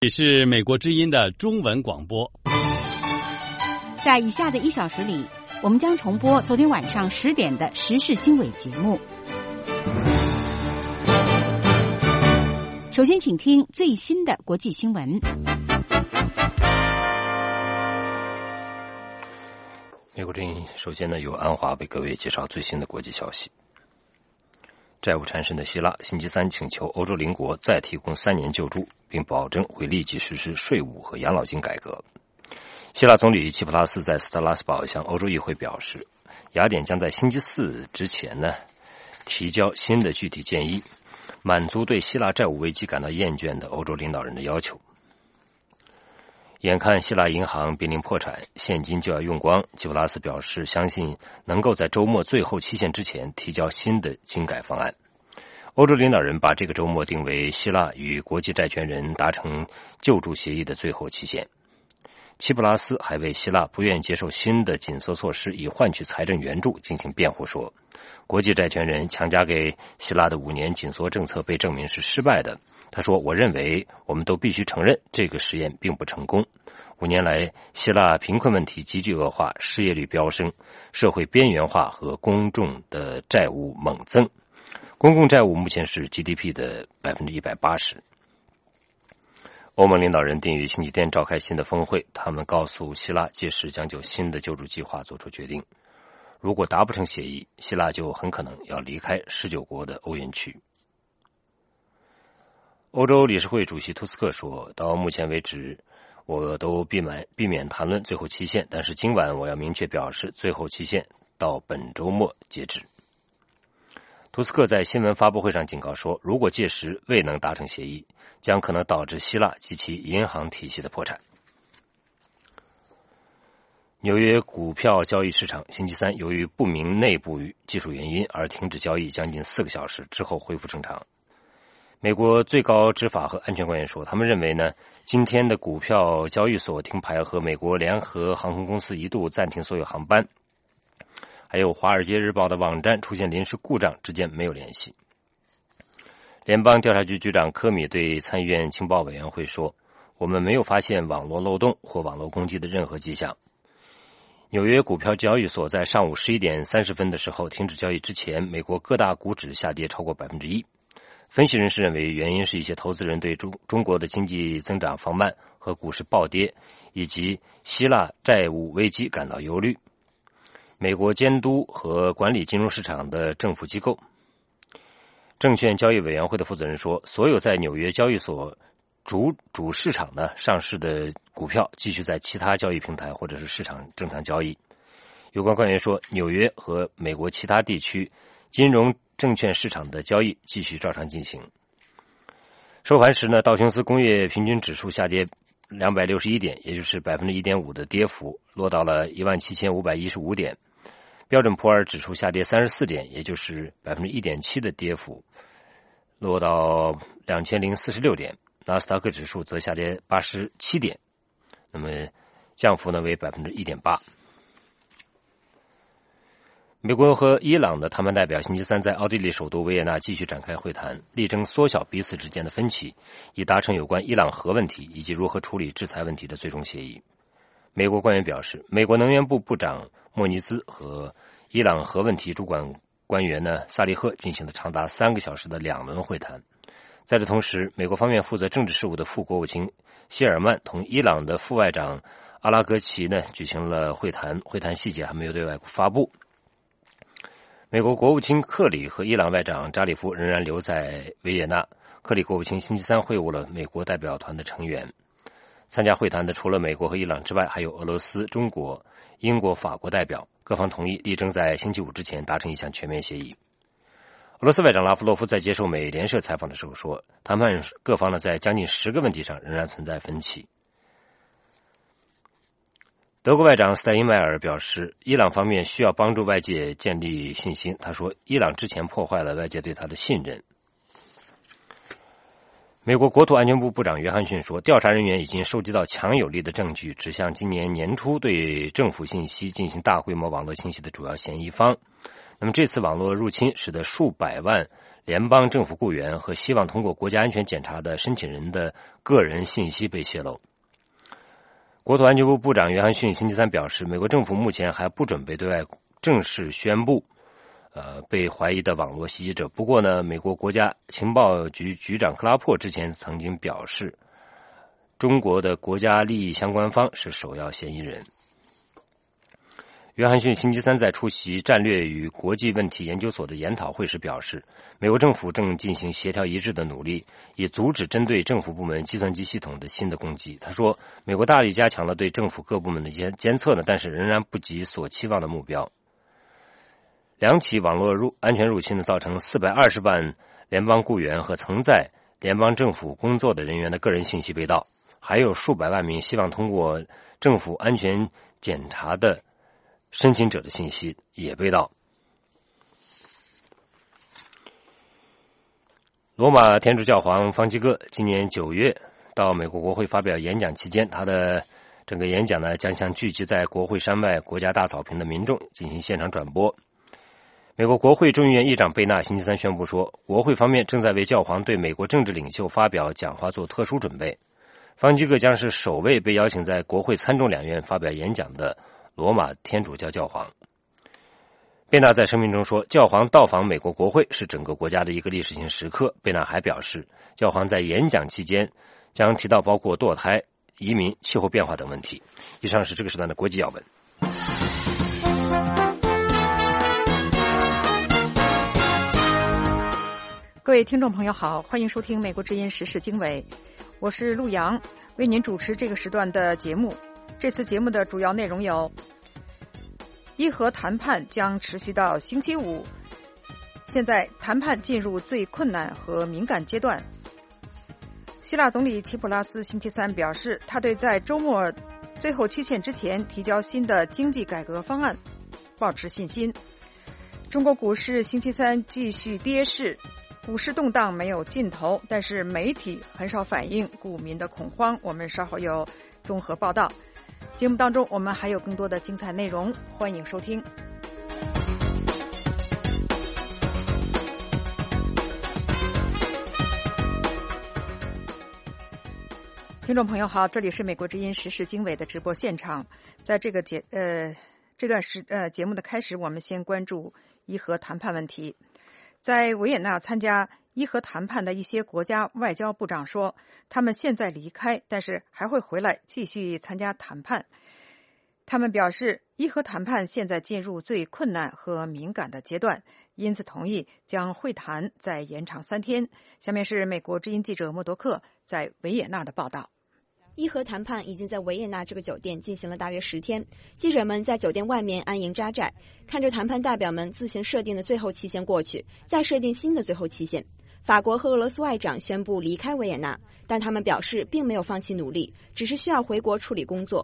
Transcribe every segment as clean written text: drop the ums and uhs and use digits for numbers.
这是美国之音的中文广播。 在以下的1小时里，我们将重播昨天晚上10点的时事经纬节目。首先请听最新的国际新闻。 美国之音首先呢，由安华为各位介绍最新的国际消息。债务缠身的希腊星期三请求欧洲邻国再提供3年救助，并保证会立即实施税务和养老金改革。希腊总理齐普拉斯在斯特拉斯堡向欧洲议会表示，雅典将在星期四之前呢提交新的具体建议，满足对希腊债务危机感到厌倦的欧洲领导人的要求。眼看希腊银行濒临破产，现金就要用光，齐普拉斯表示相信能够在周末最后期限之前提交新的金改方案。欧洲领导人把这个周末定为希腊与国际债权人达成救助协议的最后期限。齐普拉斯还为希腊不愿接受新的紧缩措施以换取财政援助进行辩护，说国际债权人强加给希腊的5年紧缩政策被证明是失败的。他说，我认为我们都必须承认这个实验并不成功。5年来，希腊贫困问题急剧恶化，失业率飙升，社会边缘化和公众的债务猛增。公共债务目前是 GDP 的 180%。欧盟领导人定于星期天召开新的峰会，他们告诉希腊届时将就新的救助计划做出决定。如果达不成协议，希腊就很可能要离开19国的欧元区。欧洲理事会主席图斯克说，到目前为止我都避免谈论最后期限，但是今晚我要明确表示，最后期限到本周末截止。图斯克在新闻发布会上警告说，如果届时未能达成协议，将可能导致希腊及其银行体系的破产。纽约股票交易市场星期三由于不明内部技术原因而停止交易将近4个小时之后恢复正常。美国最高执法和安全官员说，他们认为呢，今天的股票交易所停牌和美国联合航空公司一度暂停所有航班，还有《华尔街日报》的网站出现临时故障之间没有联系。联邦调查局局长科米对参议院情报委员会说，我们没有发现网络漏洞或网络攻击的任何迹象。纽约股票交易所在上午11点30分的时候停止交易之前，美国各大股指下跌超过 1%。分析人士认为，原因是一些投资人对中国的经济增长放慢和股市暴跌，以及希腊债务危机感到忧虑。美国监督和管理金融市场的政府机构证券交易委员会的负责人说，所有在纽约交易所主市场呢上市的股票继续在其他交易平台或者是市场正常交易。有关官员说，纽约和美国其他地区金融证券市场的交易继续照常进行。收盘时呢，道琼斯工业平均指数下跌261点，也就是 1.5% 的跌幅，落到了 17515 点。标准普尔指数下跌34点，也就是 1.7% 的跌幅，落到2046点。纳斯达克指数则下跌87点，那么降幅呢为 1.8%。美国和伊朗的谈判代表星期三在奥地利首都维也纳继续展开会谈，力争缩小彼此之间的分歧，以达成有关伊朗核问题以及如何处理制裁问题的最终协议。美国官员表示，美国能源部部长莫尼兹和伊朗核问题主管官员呢萨利赫进行了长达3个小时的2轮会谈。在这同时，美国方面负责政治事务的副国务卿谢尔曼同伊朗的副外长阿拉格齐呢举行了会谈，会谈细节还没有对外发布。美国国务卿克里和伊朗外长扎里夫仍然留在维也纳。克里国务卿星期三会晤了美国代表团的成员。参加会谈的除了美国和伊朗之外，还有俄罗斯、中国、英国、法国代表。各方同意力争在星期五之前达成一项全面协议。俄罗斯外长拉夫洛夫在接受美联社采访的时候说，谈判各方呢在将近10个问题上仍然存在分歧。德国外长斯泰因迈尔表示，伊朗方面需要帮助外界建立信心。他说，伊朗之前破坏了外界对他的信任。美国国土安全部部长约翰逊说，调查人员已经收集到强有力的证据，指向今年年初对政府信息进行大规模网络清洗的主要嫌疑方。那么这次网络入侵使得数百万联邦政府雇员和希望通过国家安全检查的申请人的个人信息被泄露。国土安全部部长约翰逊星期三表示，美国政府目前还不准备对外正式宣布被怀疑的网络袭击者。不过呢，美国国家情报局局长克拉珀之前曾经表示，中国的国家利益相关方是首要嫌疑人。约翰逊星期三在出席战略与国际问题研究所的研讨会时表示，美国政府正进行协调一致的努力，以阻止针对政府部门计算机系统的新的攻击。他说，美国大力加强了对政府各部门的监测呢，但是仍然不及所期望的目标。2起网络安全入侵呢，造成420万联邦雇员和曾在联邦政府工作的人员的个人信息被盗，还有数百万名希望通过政府安全检查的申请者的信息也被盗。罗马天主教皇方济各今年9月到美国国会发表演讲期间，他的整个演讲呢将向聚集在国会山外国家大草坪的民众进行现场转播。美国国会众议院议长贝纳星期三宣布说，国会方面正在为教皇对美国政治领袖发表讲话做特殊准备。方济各将是首位被邀请在国会参众两院发表演讲的罗马天主教教皇。贝纳在声明中说，教皇到访美国国会是整个国家的一个历史性时刻。贝纳还表示，教皇在演讲期间将提到包括堕胎、移民、气候变化等问题。以上是这个时段的国际要闻。 各位听众朋友好，欢迎收听美国之音时事经纬，我是陆洋，为您主持这个时段的节目。这次节目的主要内容有：伊核谈判将持续到星期五，现在谈判进入最困难和敏感阶段。希腊总理齐普拉斯星期三表示，他对在周末最后期限之前提交新的经济改革方案保持信心。中国股市星期三继续跌势，股市动荡没有尽头，但是媒体很少反映股民的恐慌。我们稍后有综合报道。节目当中我们还有更多的精彩内容，欢迎收听。听众朋友好，这里是美国之音时事经纬的直播现场。在这个节目的开始，我们先关注伊核谈判问题。在维也纳参加伊核谈判的一些国家外交部长说，他们现在离开，但是还会回来继续参加谈判。他们表示，伊核谈判现在进入最困难和敏感的阶段，因此同意将会谈再延长3天。下面是美国之音记者默多克在维也纳的报道。 伊核谈判已经在维也纳这个酒店进行了大约10天，记者们在酒店外面安营扎寨，看着谈判代表们自行设定的最后期限过去，再设定新的最后期限。法国和俄罗斯外长宣布离开维也纳，但他们表示并没有放弃努力，只是需要回国处理工作。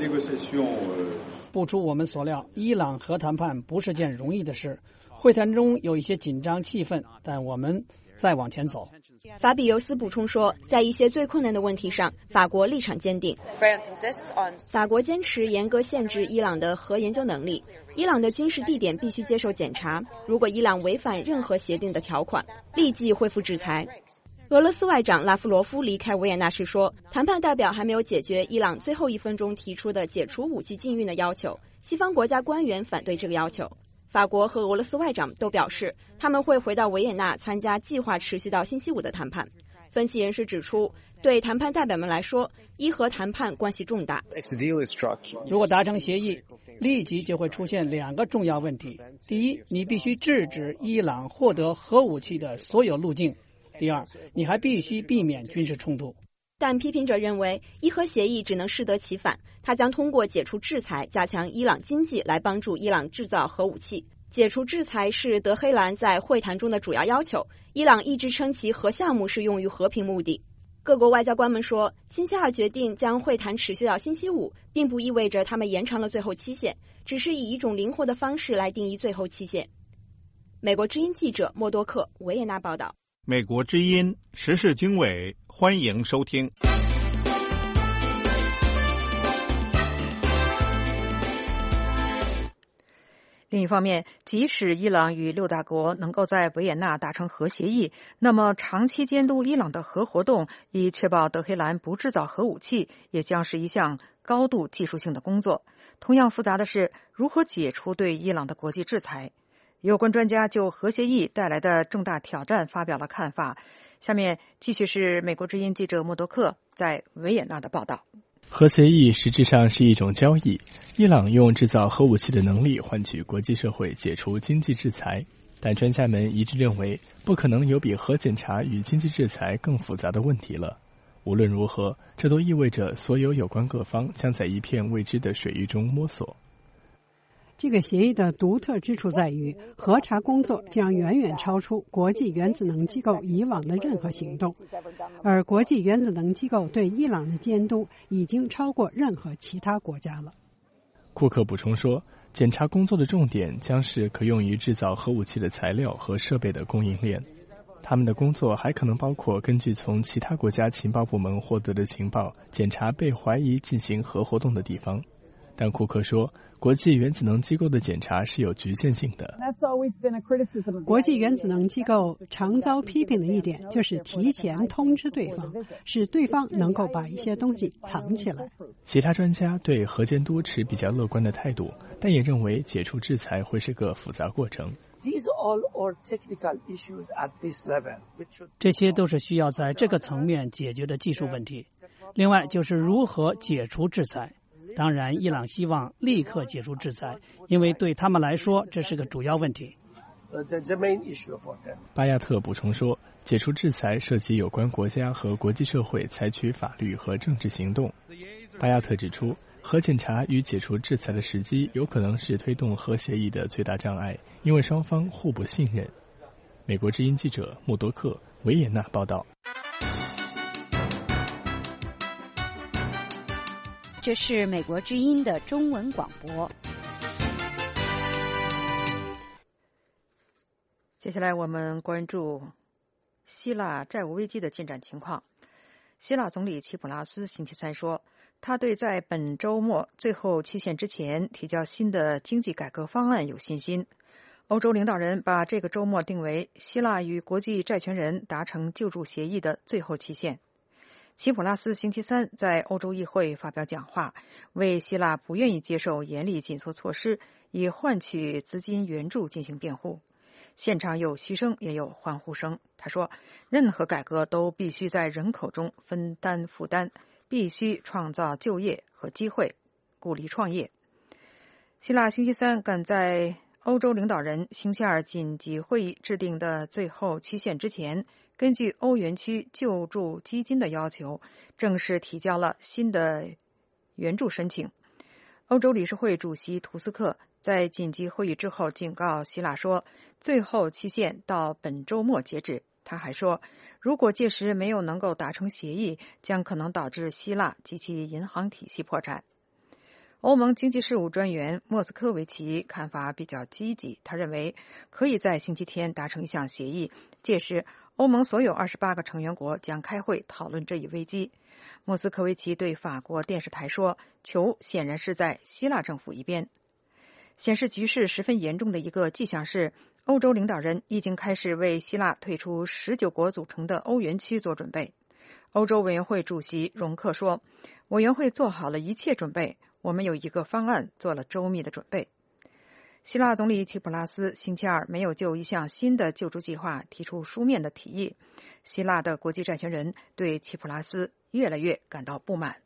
不出我们所料，伊朗核谈判不是件容易的事，会谈中有一些紧张气氛，但我们再往前走。 法比尤斯补充说，在一些最困难的问题上，法国立场坚定。法国坚持严格限制伊朗的核研究能力，伊朗的军事地点必须接受检查，如果伊朗违反任何协定的条款，立即恢复制裁。俄罗斯外长拉夫罗夫离开维也纳时说，谈判代表还没有解决伊朗最后1分钟提出的解除武器禁运的要求，西方国家官员反对这个要求。法国和俄罗斯外长都表示，他们会回到维也纳参加计划持续到星期五的谈判。分析人士指出，对谈判代表们来说，伊核谈判关系重大。 如果达成协议，立即就会出现2个重要问题：第一，你必须制止伊朗获得核武器的所有路径；第二，你还必须避免军事冲突。 但批评者认为，伊核协议只能适得其反，它将通过解除制裁加强伊朗经济来帮助伊朗制造核武器。解除制裁是德黑兰在会谈中的主要要求，伊朗一直称其核项目是用于和平目的。各国外交官们说，星期2决定将会谈持续到星期5，并不意味着他们延长了最后期限，只是以一种灵活的方式来定义最后期限。美国之音记者默多克，维也纳报道。 美国之音时事经纬，欢迎收听。 另一方面，即使伊朗与6大国能够在维也纳达成核协议，那么长期监督伊朗的核活动，以确保德黑兰不制造核武器，也将是一项高度技术性的工作。同样复杂的是，如何解除对伊朗的国际制裁。有关专家就核协议带来的重大挑战发表了看法。下面继续是美国之音记者默多克在维也纳的报道。 核协议实质上是一种交易，伊朗用制造核武器的能力换取国际社会解除经济制裁，但专家们一致认为，不可能有比核检查与经济制裁更复杂的问题了。无论如何，这都意味着所有有关各方将在一片未知的水域中摸索。 这个协议的独特之处在于，核查工作将远远超出国际原子能机构以往的任何行动，而国际原子能机构对伊朗的监督已经超过任何其他国家了。 库克补充说，检查工作的重点将是可用于制造核武器的材料和设备的供应链。他们的工作还可能包括根据从其他国家情报部门获得的情报，检查被怀疑进行核活动的地方。但库克说，国际原子能机构的检查是有局限性的。 国际原子能机构常遭批评的一点就是提前通知对方，使对方能够把一些东西藏起来。 其他专家对核监督持比较乐观的态度，但也认为解除制裁会是个复杂过程。 这些都是需要在这个层面解决的技术问题。另外就是如何解除制裁。当然，伊朗希望立刻解除制裁，因为对他们来说这是个主要问题。 巴亚特补充说，解除制裁涉及有关国家和国际社会采取法律和政治行动。巴亚特指出，核检查与解除制裁的时机有可能是推动核协议的最大障碍，因为双方互不信任。美国之音记者默多克，维也纳报道。 这是美国之音的中文广播。 接下来我们关注希腊债务危机的进展情况。希腊总理齐普拉斯星期三说，他对在本周末最后期限之前提交新的经济改革方案有信心。欧洲领导人把这个周末定为希腊与国际债权人达成救助协议的最后期限。齐普拉斯星期三在欧洲议会发表讲话，为希腊不愿意接受严厉紧缩措施以换取资金援助进行辩护。现场有嘘声也有欢呼声。他说，任何改革都必须在人口中分担负担，必须创造就业和机会，鼓励创业。希腊星期三赶在欧洲领导人星期二紧急会议制定的最后期限之前，根据欧元区救助基金的要求，正式提交了新的援助申请。欧洲理事会主席图斯克在紧急会议之后警告希腊说，最后期限到本周末截止。他还说，如果届时没有能够达成协议，将可能导致希腊及其银行体系破产。欧盟经济事务专员莫斯科维奇看法比较积极，他认为可以在星期天达成一项协议，届时欧盟所有28个成员国将开会讨论这一危机。莫斯科维奇对法国电视台说，球显然是在希腊政府一边。显示局势十分严重的一个迹象是，欧洲领导人已经开始为希腊退出19国组成的欧元区做准备。欧洲委员会主席容克说，委员会做好了一切准备，我们有一个方案做了周密的准备。希腊总理齐普拉斯星期二没有就一项新的救助计划提出书面的提议。希腊的国际债权人对齐普拉斯越来越感到不满。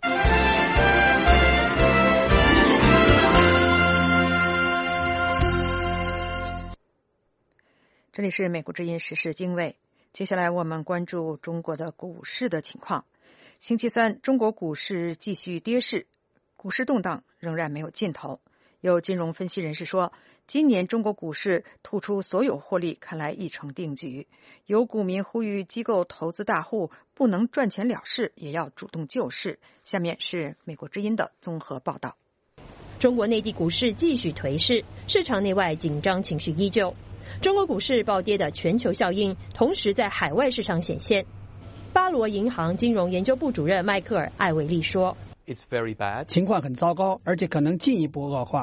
这里是美国之音时事经纬，接下来我们关注中国的股市的情况。星期三，中国股市继续跌势，股市动荡仍然没有尽头。有金融分析人士说，今年中国股市吐出所有获利，看来已成定局。有股民呼吁机构投资大户不能赚钱了事，也要主动救市。下面是美国之音的综合报道。 中国内地股市继续颓势，市场内外紧张情绪依旧。中国股市暴跌的全球效应同时在海外市场显现。巴罗银行金融研究部主任迈克尔·艾维利说， 情况很糟糕，而且可能进一步恶化。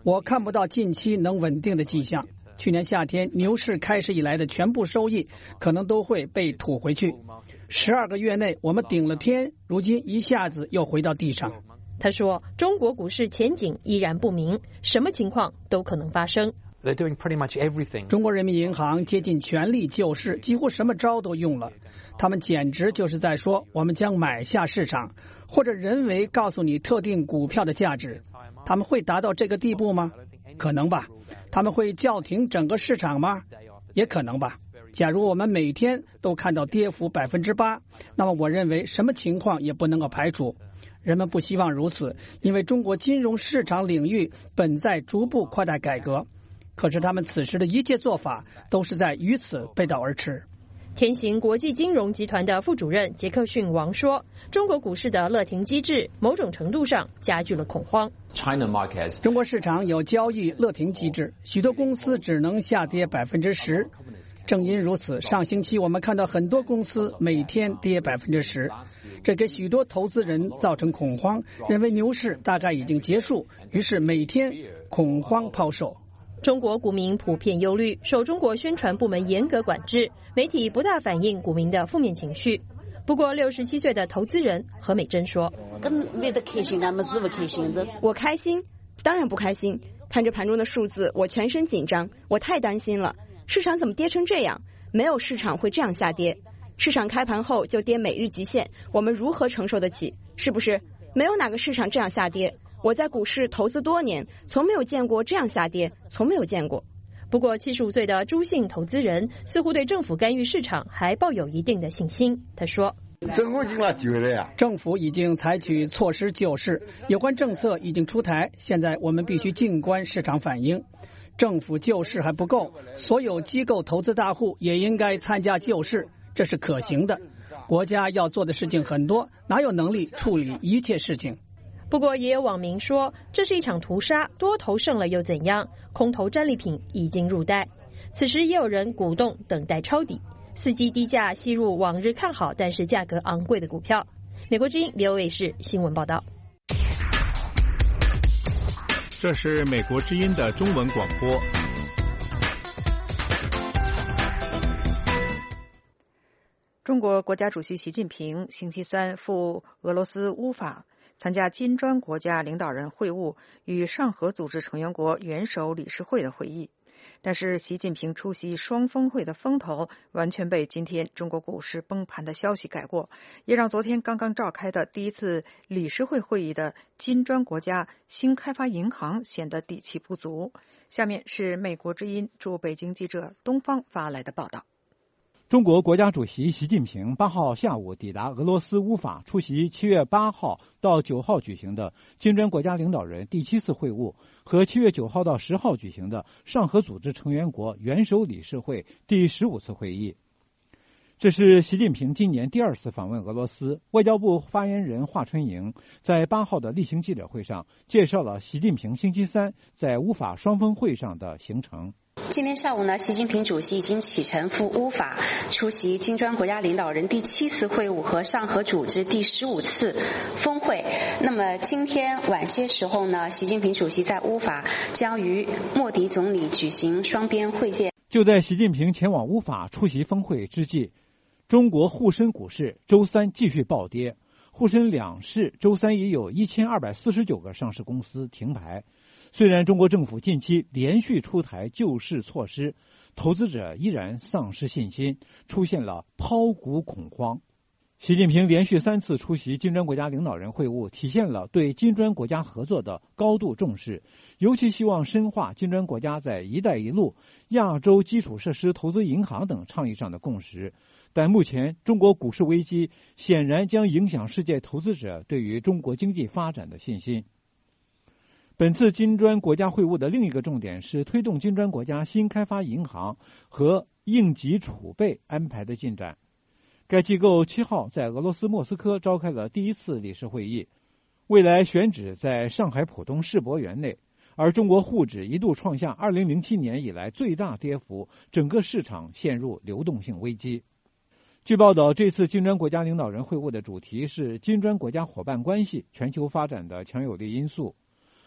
我看不到近期能稳定的迹象。去年夏天牛市开始以来的全部收益可能都会被吐回去。12个月内我们顶了天，如今一下子又回到地上。 他说，中国股市前景依然不明，什么情况都可能发生。 中国人民银行竭尽全力救市，几乎什么招都用了。他们简直就是在说，我们将买下市场，或者人为告诉你特定股票的价值。他们会达到这个地步吗？可能吧。他们会叫停整个市场吗？也可能吧。假如我们每天都看到跌幅8%，那么我认为什么情况也不能够排除。人们不希望如此，因为中国金融市场领域本在逐步扩大改革，可是他们此时的一切做法都是在与此背道而驰。 天行国际金融集团的副主任杰克逊王说，中国股市的勒停机制某种程度上加剧了恐慌。 中国市场有交易勒停机制，许多公司只能下跌10%。正因如此，上星期我们看到很多公司每天跌10%，这给许多投资人造成恐慌，认为牛市大概已经结束，于是每天恐慌抛售。 中国股民普遍忧虑，受中国宣传部门严格管制，媒体不大反映股民的负面情绪。不过67岁的投资人何美珍说， 我开心，当然不开心。看着盘中的数字，我全身紧张，我太担心了。市场怎么跌成这样？没有市场会这样下跌。市场开盘后就跌每日极限，我们如何承受得起？是不是？没有哪个市场这样下跌。我在股市投资多年，从没有见过这样下跌，从没有见过。 不过75岁的朱姓投资人似乎对政府干预市场还抱有一定的信心。他说， 政府已经采取措施救市，有关政策已经出台，现在我们必须静观市场反应。政府救市还不够，所有机构投资大户也应该参加救市，这是可行的。国家要做的事情很多，哪有能力处理一切事情？ 不过也有网民说，这是一场屠杀，多头胜了又怎样？空头战利品已经入袋。此时也有人鼓动等待抄底，伺机低价吸入往日看好但是价格昂贵的股票。美国之音 VOA 市新闻报道。 这是美国之音的中文广播。 中国国家主席习近平星期三赴俄罗斯乌法参加金砖国家领导人会晤与上合组织成员国元首理事会的会议，但是习近平出席双峰会的风头完全被今天中国股市崩盘的消息盖过，也让昨天刚刚召开的第一次理事会会议的金砖国家新开发银行显得底气不足。下面是美国之音驻北京记者东方发来的报道。 中国国家主席习近平8号下午抵达俄罗斯乌法，出席7月8号到9号举行的金砖国家领导人第7次会晤和7月9号到10号举行的上合组织成员国元首理事会第15次会议。这是习近平今年第2次访问俄罗斯。外交部发言人华春莹在8号的例行记者会上介绍了习近平星期三在乌法双峰会上的行程。 今天上午呢，习近平主席已经启程赴乌法，出席金砖国家领导人第7次会晤和上合组织第15次峰会。那么今天晚些时候呢，习近平主席在乌法将与莫迪总理举行双边会见。 就在习近平前往乌法出席峰会之际，中国沪深股市周三继续暴跌，沪深两市周三也有1249个上市公司停牌。虽然中国政府近期连续出台救市措施，投资者依然丧失信心，出现了抛股恐慌。习近平连续3次出席金砖国家领导人会晤，体现了对金砖国家合作的高度重视，尤其希望深化金砖国家在“一带一路”、亚洲基础设施投资银行等倡议上的共识。但目前中国股市危机显然将影响世界投资者对于中国经济发展的信心。本次金砖国家会晤的另一个重点是推动金砖国家新开发银行和应急储备安排的进展。该机构7号在俄罗斯莫斯科召开了第1次理事会议，未来选址在上海浦东世博园内，而中国沪指一度创下2007年以来最大跌幅，整个市场陷入流动性危机。据报道，这次金砖国家领导人会晤的主题是金砖国家伙伴关系全球发展的强有力因素。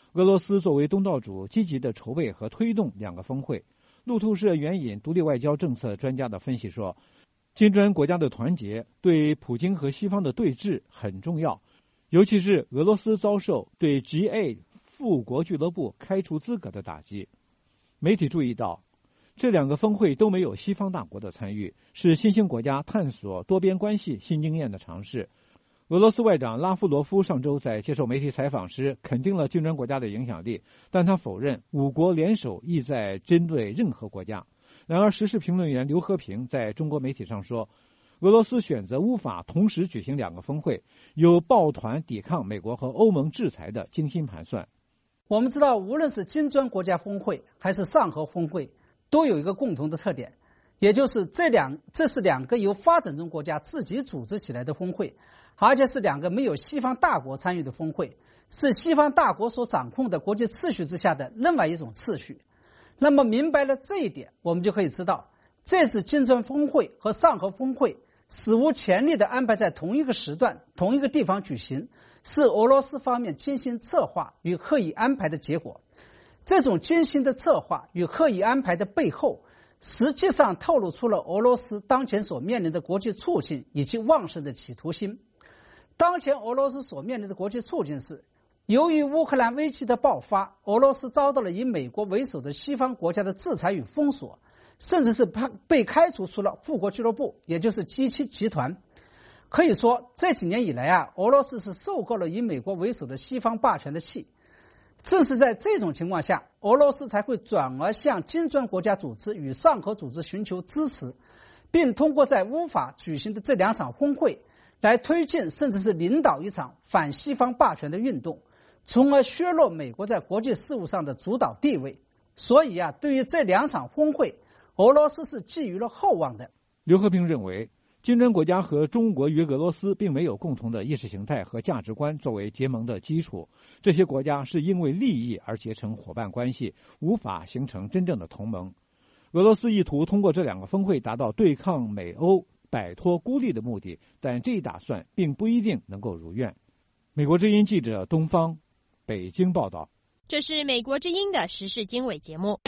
俄罗斯作为东道主，积极的筹备和推动2个峰会。路透社援引独立外交政策专家的分析说，金砖国家的团结对普京和西方的对峙很重要，尤其是俄罗斯遭受对 G8 富国俱乐部开除资格的打击。媒体注意到，这2个峰会都没有西方大国的参与，是新兴国家探索多边关系新经验的尝试。俄罗斯外长拉夫罗夫上周在接受媒体采访时肯定了金砖国家的影响力，但他否认5国联手意在针对任何国家。然而，时事评论员刘和平在中国媒体上说，俄罗斯选择乌法同时举行2个峰会，有抱团抵抗美国和欧盟制裁的精心盘算。 我们知道，无论是金砖国家峰会还是上合峰会，都有一个共同的特点，也就是这是2个由发展中国家自己组织起来的峰会，而且是2个没有西方大国参与的峰会，是西方大国所掌控的国际秩序之下的另外一种秩序。那么明白了这一点，我们就可以知道，这次金砖峰会和上合峰会史无前例地安排在同一个时段、同一个地方举行，是俄罗斯方面精心策划与刻意安排的结果。这种精心的策划与刻意安排的背后，实际上透露出了俄罗斯当前所面临的国际处境以及旺盛的企图心。当前俄罗斯所面临的国际处境是，由于乌克兰危机的爆发，俄罗斯遭到了以美国为首的西方国家的制裁与封锁，甚至是被开除出了富国俱乐部，也就是 G7 集团。可以说，这几年以来俄罗斯是受够了以美国为首的西方霸权的气。正是在这种情况下，俄罗斯才会转而向金砖国家组织与上合组织寻求支持，并通过在乌法举行的这2场峰会来推进甚至是领导一场反西方霸权的运动，从而削弱美国在国际事务上的主导地位。所以对于这2场峰会，俄罗斯是寄予了厚望的。 刘和平认为，金砖国家和中国与俄罗斯并没有共同的意识形态和价值观作为结盟的基础，这些国家是因为利益而结成伙伴关系，无法形成真正的同盟。俄罗斯意图通过这2个峰会达到对抗美欧、摆脱孤立的目的，但这一打算并不一定能够如愿。美国之音记者东方，北京报道。 这是美国之音的时事经纬节目。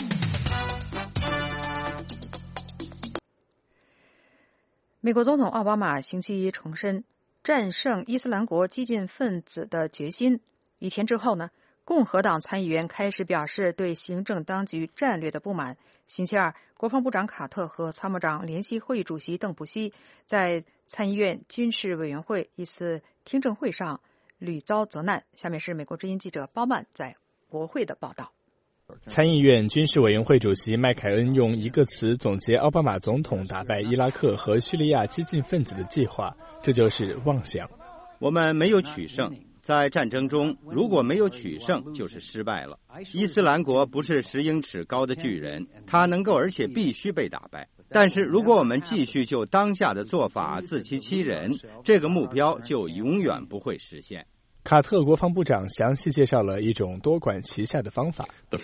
美国总统奥巴马星期一重申战胜伊斯兰国激进分子的决心。1天之后呢，共和党参议员开始表示对行政当局战略的不满。星期二，国防部长卡特和参谋长联席会议主席邓布西在参议院军事委员会一次听证会上屡遭责难。下面是美国之音记者包曼在国会的报道。 参议院军事委员会主席麦凯恩用1个词总结奥巴马总统打败伊拉克和叙利亚激进分子的计划，这就是妄想。 我们没有取胜，在战争中如果没有取胜就是失败了。伊斯兰国不是10英尺高的巨人，他能够而且必须被打败。但是如果我们继续就当下的做法自欺欺人，这个目标就永远不会实现。 卡特国防部长详细介绍了一种多管齐下的方法。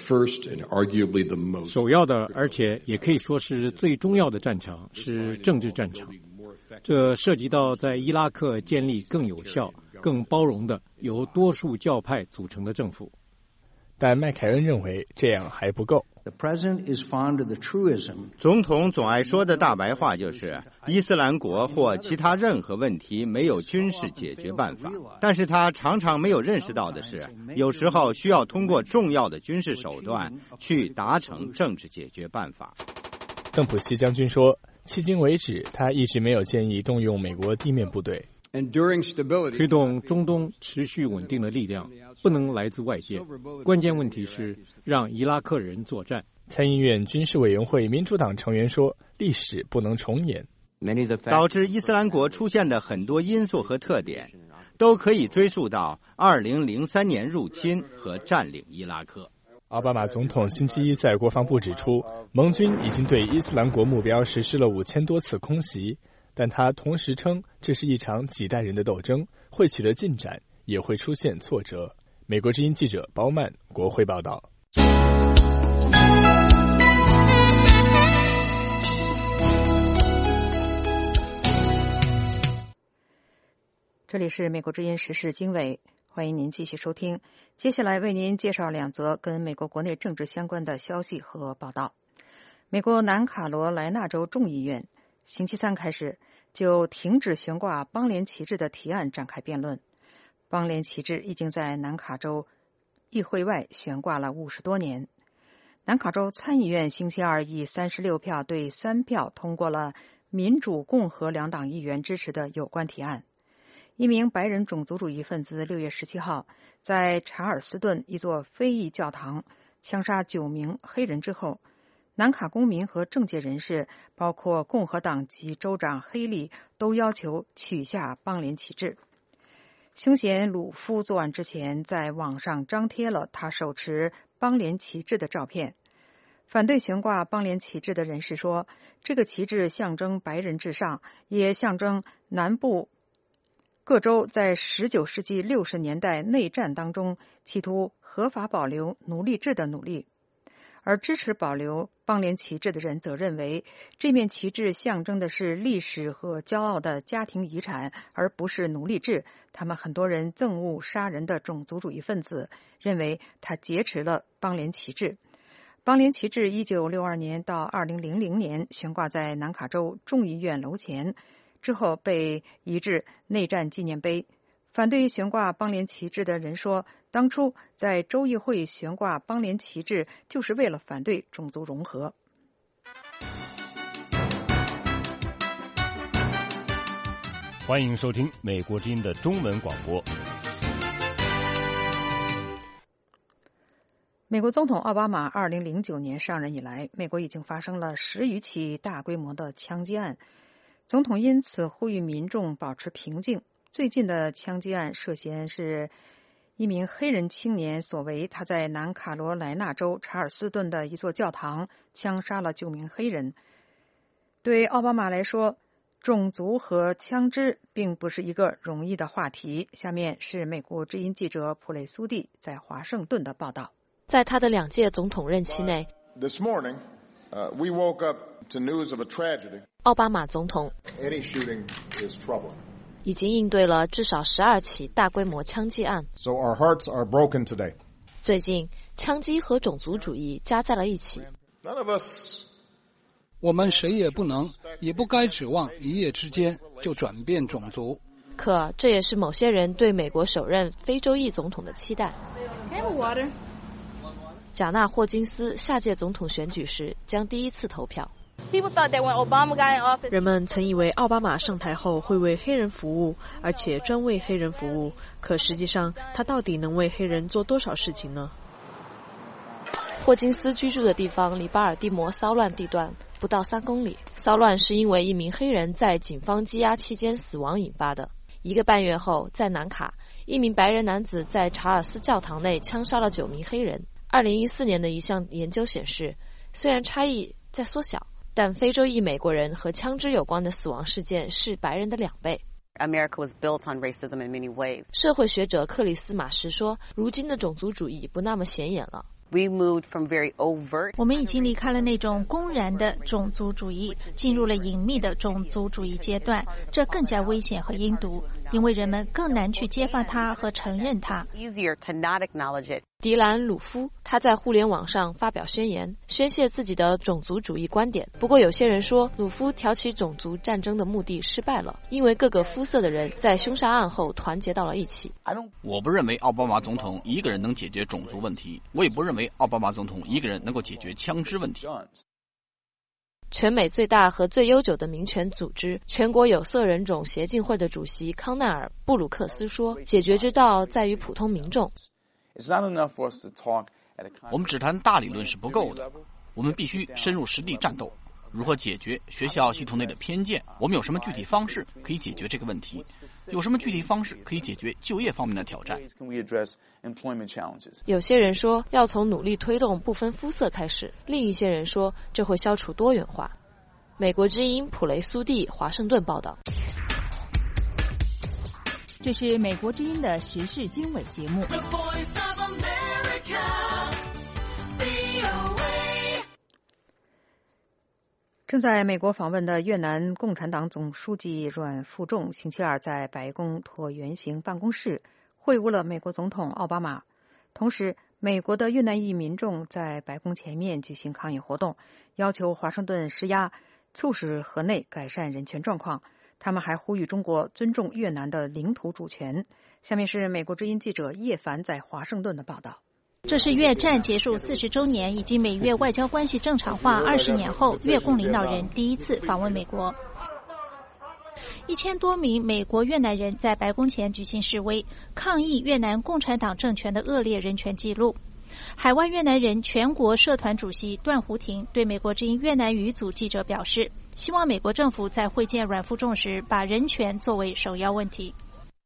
首要的，而且也可以说是最重要的战场是政治战场。这涉及到在伊拉克建立更有效、更包容的由多数教派组成的政府。 但麦凯恩认为这样还不够。 总统总爱说的大白话就是，伊斯兰国或其他任何问题没有军事解决办法。但是他常常没有认识到的是，有时候需要通过重要的军事手段去达成政治解决办法。 邓普西将军说，迄今为止，他一直没有建议动用美国地面部队。 推动中东持续稳定的力量不能来自外界，关键问题是让伊拉克人作战。 参议院军事委员会民主党成员说，历史不能重演。 导致伊斯兰国出现的很多因素和特点，都可以追溯到2003年入侵和占领伊拉克。 奥巴马总统星期一在国防部指出，盟军已经对伊斯兰国目标实施了5000多次空袭。但他同时称，这是一场几代人的斗争，会取得进展，也会出现挫折。美国之音记者包曼，国会报道。 这里是美国之音时事经纬， 欢迎您继续收听。接下来为您介绍2则跟美国国内政治相关的消息和报道。美国南卡罗来纳州众议院星期三开始就停止悬挂邦联旗帜的提案展开辩论。邦联旗帜已经在南卡州议会外悬挂了50多年。南卡州参议院星期二以36票对3票通过了民主共和2党议员支持的有关提案。一名白人种族主义分子6月17号在查尔斯顿一座非裔教堂枪杀9名黑人之后，南卡公民和政界人士，包括共和党籍州长黑利，都要求取下邦联旗帜。凶嫌鲁夫作案之前在网上张贴了他手持邦联旗帜的照片。反对悬挂邦联旗帜的人士说，这个旗帜象征白人至上，也象征南部各州在19世纪60年代内战当中企图合法保留奴隶制的努力。而支持保留邦联旗帜的人则认为，这面旗帜象征的是历史和骄傲的家庭遗产，而不是奴隶制。他们很多人憎恶杀人的种族主义分子，认为他劫持了邦联旗帜。邦联旗帜1962年到2000年悬挂在南卡州众议院楼前，之后被移至内战纪念碑。反对悬挂邦联旗帜的人说，当初在州议会悬挂邦联旗帜就是为了反对种族融合。 欢迎收听美国之音的中文广播。 美国总统奥巴马2009年上任以来，美国已经发生了10余起大规模的枪击案，总统因此呼吁民众保持平静。最近的枪击案涉嫌是一名黑人青年所为，他在南卡罗来纳州查尔斯顿的一座教堂枪杀了9名黑人。对奥巴马来说，种族和枪支并不是一个容易的话题。下面是美国之音记者普雷苏蒂在华盛顿的报道。 在他的2届总统任期内， This morning, we woke up to news of a tragedy. 奥巴马总统 Any shooting is troubling. 已经应对了至少12起大规模枪击案。 So our hearts are broken today. 最近，枪击和种族主义加在了一起。 None of us. 我们谁也不能，也不该指望一夜之间就转变种族。 可这也是某些人对美国首任非洲裔总统的期待。贾纳·霍金斯下届总统选举时将第一次投票。人们曾以为奥巴马上台后会为黑人服务，而且专为黑人服务。可实际上，他到底能为黑人做多少事情呢？霍金斯居住的地方离巴尔的摩骚乱地段不到3公里。骚乱是因为一名黑人在警方羁押期间死亡引发的。1个半月后，在南卡，一名白人男子在查尔斯教堂内枪杀了9名黑人。2014年的一项研究显示，虽然差异在缩小，但非洲裔美国人和枪支有关的死亡事件是白人的2倍。 America was built on racism in many ways. 社会学者克里斯马什说，如今的种族主义不那么显眼了。 We moved from very overt. 我们已经离开了那种公然的种族主义，进入了隐秘的种族主义阶段，这更加危险和阴毒，因为人们更难去揭发它和承认它。 Easier to not acknowledge it. 迪兰·鲁夫他在互联网上发表宣言，宣泄自己的种族主义观点。不过有些人说，鲁夫挑起种族战争的目的失败了，因为各个肤色的人在凶杀案后团结到了一起。 我不认为奥巴马总统一个人能解决种族问题，我也不认为奥巴马总统一个人能够解决枪支问题。 全美最大和最悠久的民权组织全国有色人种协进会的主席康奈尔·布鲁克斯说，解决之道在于普通民众。 我们只谈大理论是不够的，我们必须深入实地战斗。如何解决学校系统内的偏见？我们有什么具体方式可以解决这个问题？有什么具体方式可以解决就业方面的挑战？ 有些人说要从努力推动不分肤色开始，另一些人说这会消除多元化。美国之音普雷苏蒂华盛顿报道。 这是美国之音的时事经纬节目。 正在美国访问的越南共产党总书记阮富仲星期二在白宫椭圆形办公室会晤了美国总统奥巴马。同时，美国的越南裔民众在白宫前面举行抗议活动，要求华盛顿施压，促使河内改善人权状况。他们还呼吁中国尊重越南的领土主权。下面是美国之音记者叶凡在华盛顿的报道。 这是越战结束40周年以及美越外交关系正常化20年后，越共领导人第一次访问美国。1000多名美国越南人在白宫前举行示威，抗议越南共产党政权的恶劣人权记录。海外越南人全国社团主席段胡婷对美国之音越南语组记者表示，希望美国政府在会见阮富仲时把人权作为首要问题。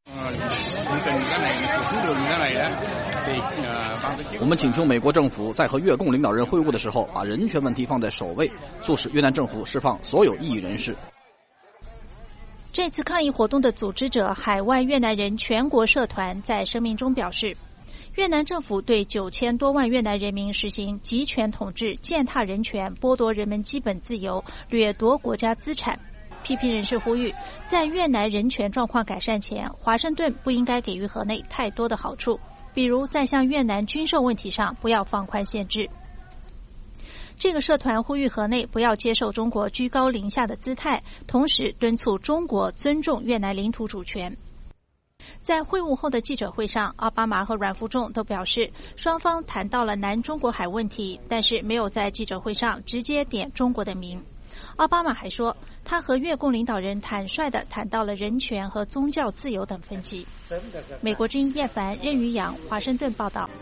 我们请求美国政府在和越共领导人会晤的时候，把人权问题放在首位，促使越南政府释放所有异议人士。 这次抗议活动的组织者海外越南人全国社团在声明中表示，越南政府对9000多万越南人民实行集权统治，践踏人权，剥夺人们基本自由，掠夺国家资产。批评人士呼吁，在越南人权状况改善前，华盛顿不应该给予河内太多的好处，比如在向越南军售问题上不要放宽限制。这个社团呼吁河内不要接受中国居高临下的姿态，同时敦促中国尊重越南领土主权。在会晤后的记者会上，奥巴马和阮富仲都表示，双方谈到了南中国海问题，但是没有在记者会上直接点中国的名。奥巴马还说，他和越共领导人坦率地谈到了人权和宗教自由等分歧。美国之音叶凡、任宇阳，华盛顿报道。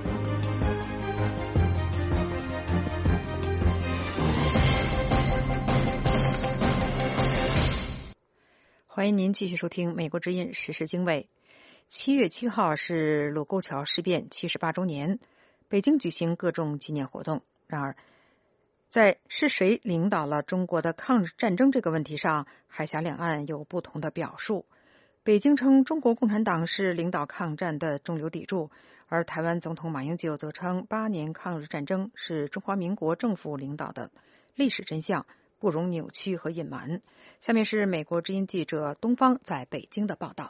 欢迎您继续收听美国之音时事经纬。7月7号是卢沟桥事变78周年，北京举行各种纪念活动。然而，在是谁领导了中国的抗日战争这个问题上，海峡两岸有不同的表述。北京称中国共产党是领导抗战的中流砥柱，而台湾总统马英九则称8年抗日战争是中华民国政府领导的，历史真相不容扭曲和隐瞒。下面是美国之音记者东方在北京的报道。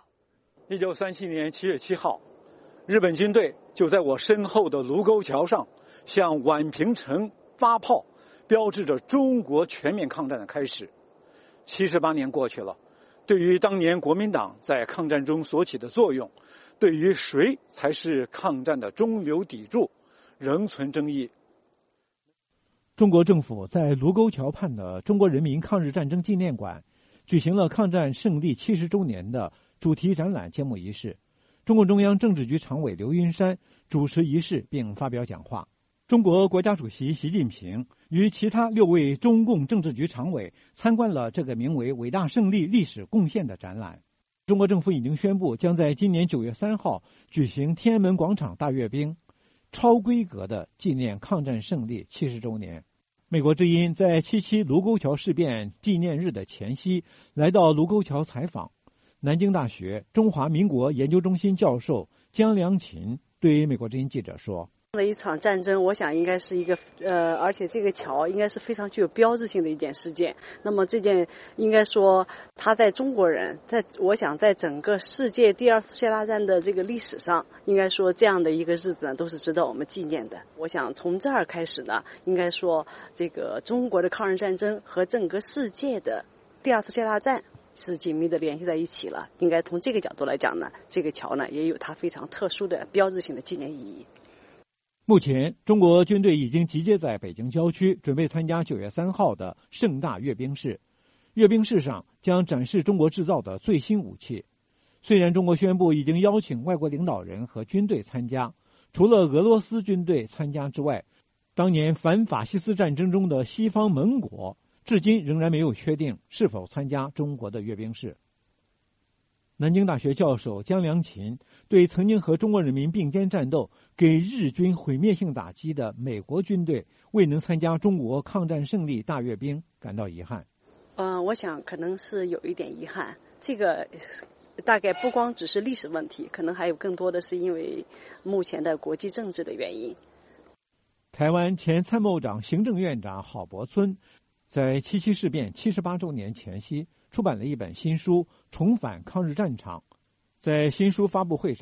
1937年7月7号，日本军队就在我身后的卢沟桥上向宛平城发炮，标志着中国全面抗战的开始。78年过去了，对于当年国民党在抗战中所起的作用，对于谁才是抗战的中流砥柱，仍存争议。 中国政府在卢沟桥畔的中国人民抗日战争纪念馆举行了抗战胜利70周年的主题展览揭幕仪式。中共中央政治局常委刘云山主持仪式并发表讲话。中国国家主席习近平与其他6位中共政治局常委参观了这个名为“伟大胜利历史贡献”的展览。中国政府已经宣布，将在今年9月3号举行天安门广场大阅兵，超规格的纪念抗战胜利70周年。美国之音在77卢沟桥事变纪念日的前夕来到卢沟桥采访。南京大学中华民国研究中心教授江良琴对美国之音记者说， 的一场战争，我想应该是一个而且这个桥应该是非常具有标志性的一件事件。那么这件应该说，它在中国人，我想在整个世界第2次世界大战的这个历史上，应该说这样的一个日子呢，都是值得我们纪念的。我想从这儿开始呢，应该说这个中国的抗日战争和整个世界的第2次世界大战是紧密的联系在一起了。应该从这个角度来讲呢，这个桥呢也有它非常特殊的标志性的纪念意义。 目前，中国军队已经集结在北京郊区，准备参加9月3号的盛大阅兵式。阅兵式上将展示中国制造的最新武器。虽然中国宣布已经邀请外国领导人和军队参加，除了俄罗斯军队参加之外，当年反法西斯战争中的西方盟国至今仍然没有确定是否参加中国的阅兵式。南京大学教授江良琴对曾经和中国人民并肩战斗、给日军毁灭性打击的美国军队未能参加中国抗战胜利大阅兵感到遗憾。 我想可能是有一点遗憾，这个大概不光只是历史问题，可能还有更多的是因为目前的国际政治的原因。 台湾前参谋长、行政院长郝柏村在77事变78周年前夕出版了一本新书《重返抗日战场》。在新书发布会上，他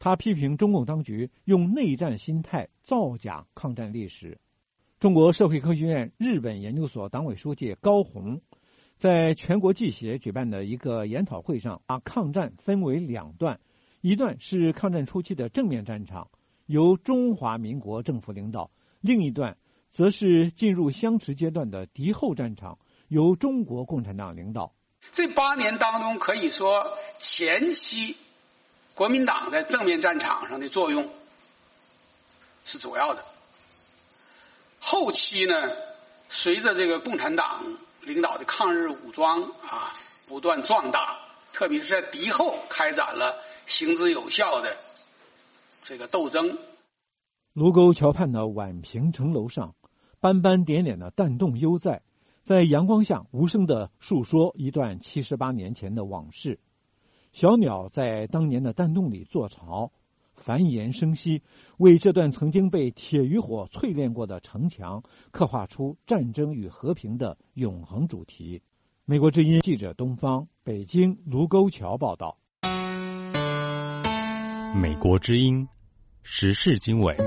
他批评中共当局用内战心态造假抗战历史。中国社会科学院日本研究所党委书记高虹在全国技协举办的一个研讨会上，把抗战分为两段，一段是抗战初期的正面战场，由中华民国政府领导；另一段则是进入相持阶段的敌后战场，由中国共产党领导。 这8年当中，可以说前期国民党在正面战场上的作用是主要的，后期呢，随着这个共产党领导的抗日武装不断壮大，特别是在敌后开展了行之有效的这个斗争。 卢沟桥畔的宛平城楼上，斑斑点点的弹洞犹在，在阳光下无声地述说一段78年前的往事。小鸟在当年的弹洞里做巢，繁衍生息，为这段曾经被铁与火淬炼过的城墙刻画出战争与和平的永恒主题。美国之音记者东方，北京卢沟桥报道。 美国之音时事经纬。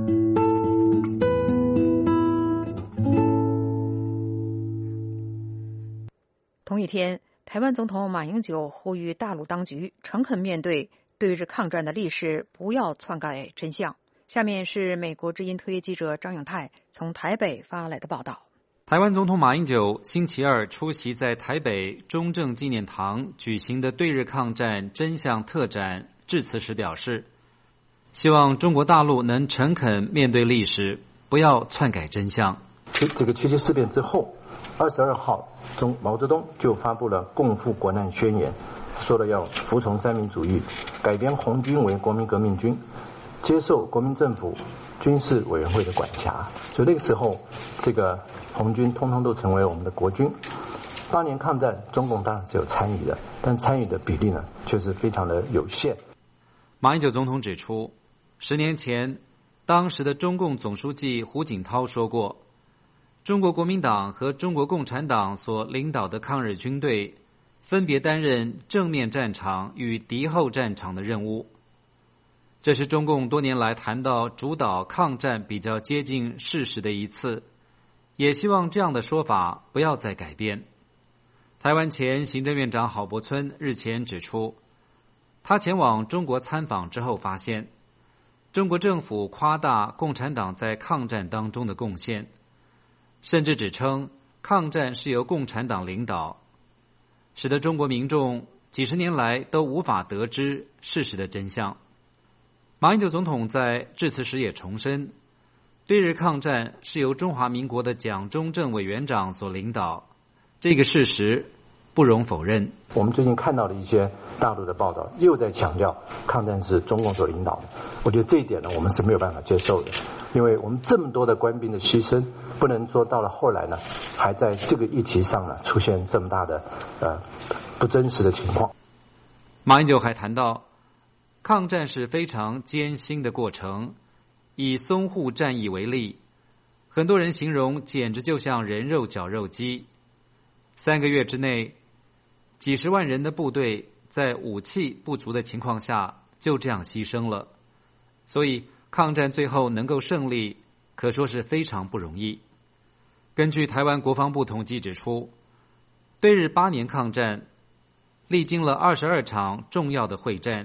同一天，台湾总统马英九呼吁大陆当局诚恳面对对日抗战的历史，不要篡改真相。下面是美国之音特约记者张永泰从台北发来的报道。 台湾总统马英九星期二出席在台北中正纪念堂举行的对日抗战真相特展致辞时表示，希望中国大陆能诚恳面对历史，不要篡改真相。 这个七七事变之后，22号毛泽东就发布了共赴国难宣言，说了要服从三民主义，改编红军为国民革命军，接受国民政府军事委员会的管辖。所以那个时候，这个红军通通都成为我们的国军。8年抗战，中共当然是有参与的，但参与的比例呢，却是非常的有限。 马英九总统指出，10年前，当时的中共总书记胡锦涛说过，中国国民党和中国共产党所领导的抗日军队分别担任正面战场与敌后战场的任务。这是中共多年来谈到主导抗战比较接近事实的一次，也希望这样的说法不要再改变。台湾前行政院长郝柏村日前指出，他前往中国参访之后发现，中国政府夸大共产党在抗战当中的贡献，甚至指称抗战是由共产党领导，使得中国民众几十年来都无法得知事实的真相。马英九总统在致辞时也重申，对日抗战是由中华民国的蒋中正委员长所领导，这个事实不容否认。 我们最近看到的一些大陆的报道，又在强调抗战是中共所领导的。我觉得这一点呢，我们是没有办法接受的，因为我们这么多的官兵的牺牲，不能说到了后来呢，还在这个议题上呢出现这么大的不真实的情况。 马英九还谈到，抗战是非常艰辛的过程。以淞沪战役为例，很多人形容简直就像人肉绞肉机。3个月之内，几十万人的部队在武器不足的情况下就这样牺牲了，所以抗战最后能够胜利，可说是非常不容易。根据台湾国防部统计指出，对日8年抗战历经了22场重要的会战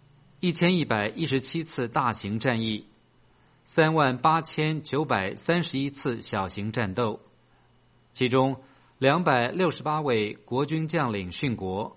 ，1117次大型战役，38931次小型战斗，其中268位国军将领殉国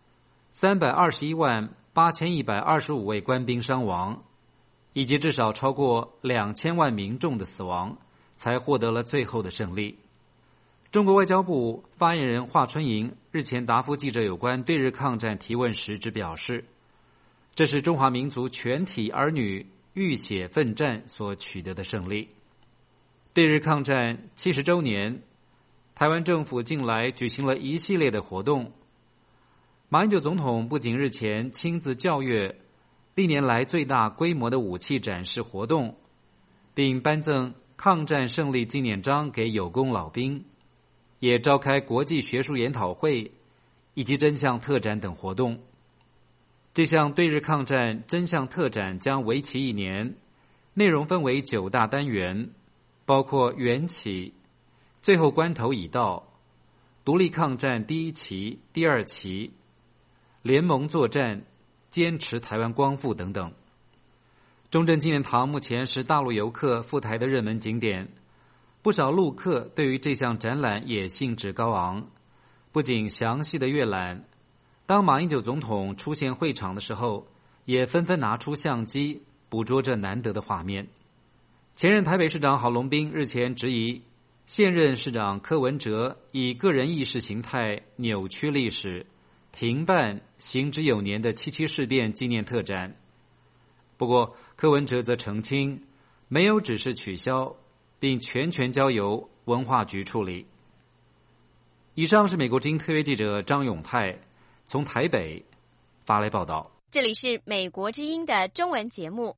，3218125位官兵伤亡，以及至少超过2000万民众的死亡，才获得了最后的胜利。中国外交部发言人华春莹日前答复记者有关对日抗战提问时只表示，这是中华民族全体儿女浴血奋战所取得的胜利。对日抗战70周年，台湾政府近来举行了一系列的活动。马英九总统不仅日前亲自校阅历年来最大规模的武器展示活动，并颁赠抗战胜利纪念章给有功老兵，也召开国际学术研讨会以及真相特展等活动。 这项对日抗战真相特展将为期1年，内容分为9大单元，包括缘起、最后关头已到、独立抗战第1期、第2期、联盟作战、坚持台湾光复等等。中正纪念堂目前是大陆游客赴台的热门景点，不少陆客对于这项展览也兴致高昂，不仅详细的阅览，当马英九总统出现会场的时候，也纷纷拿出相机捕捉这难得的画面。前任台北市长郝龙斌日前质疑现任市长柯文哲以个人意识形态扭曲历史，停办行之有年的7.7事变纪念特展。不过柯文哲则澄清，没有指示取消，并全权交由文化局处理。以上是美国之音特约记者张永泰从台北发来报道。 这里是美国之音的中文节目。